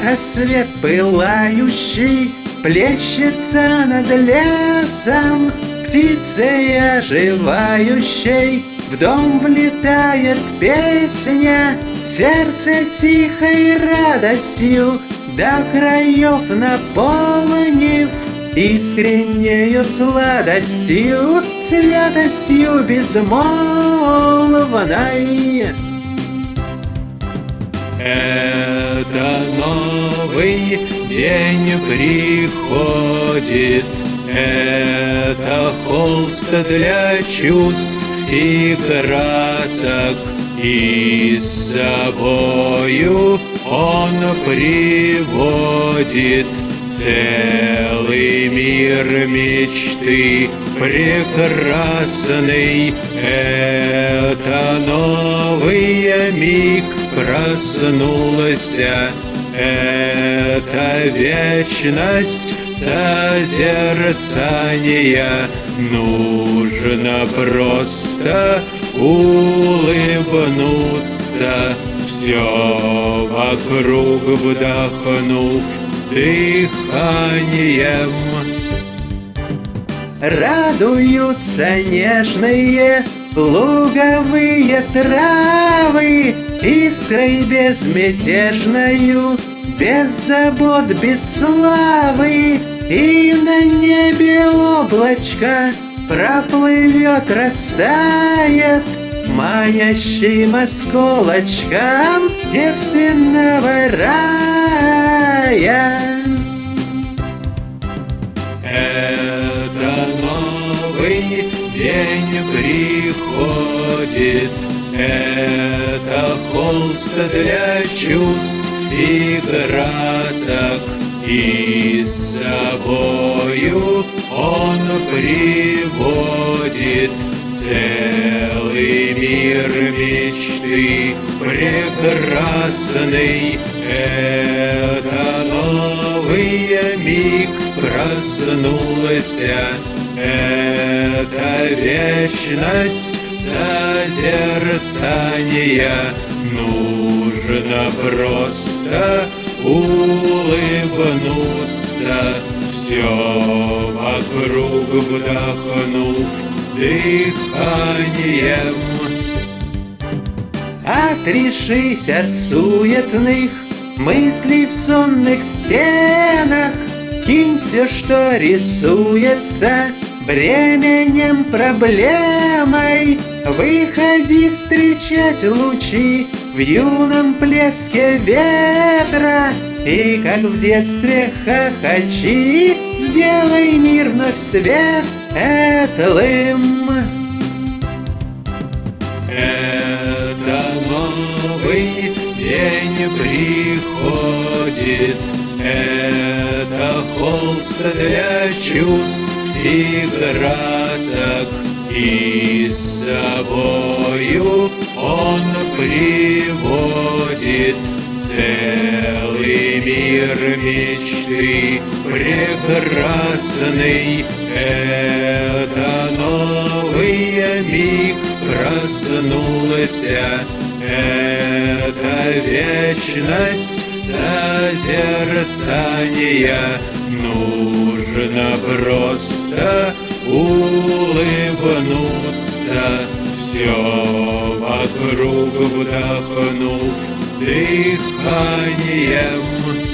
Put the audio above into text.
рассвет пылающий плещется над лесом, птицей оживающей в дом влетает песня, сердце тихой радостью до краев наполнив, искреннею сладостью, святостью безмолвной. Это новый день приходит, это холст для чувств и красок, и с собою он приводит целый мир мечты прекрасный. Это новый миг проснулся, это вечность созерцания. Нужно просто улыбнуться, все вокруг вдохнув дыханием. Радуются нежные луговые травы искрой безмятежною, без забот, без славы. И на небе облачко проплывет, растает манящим осколочком девственного рая. Это новый день приходит, это холст для чувств и красок, и с собою он приводит целый мир мечты прекрасный. Это новый миг проснулся, это вечность созерцания. Нужно просто улыбнуться, все вокруг вдохнув дыханием. Отрешись от суетных мыслей в сонных стенах, кинь все, что рисуется бременем проблемой. Выходи встречать лучи в юном плеске ветра, и как в детстве хохочи, сделай мир вновь светлым. Это новый день приходит, это холст для чувств и красок, и с собою он приводит целый мир мечты прекрасный. Это новый миг проснулся, это вечность созерцания. Нужно просто улыбнуться, все вокруг вдохнув дыханием.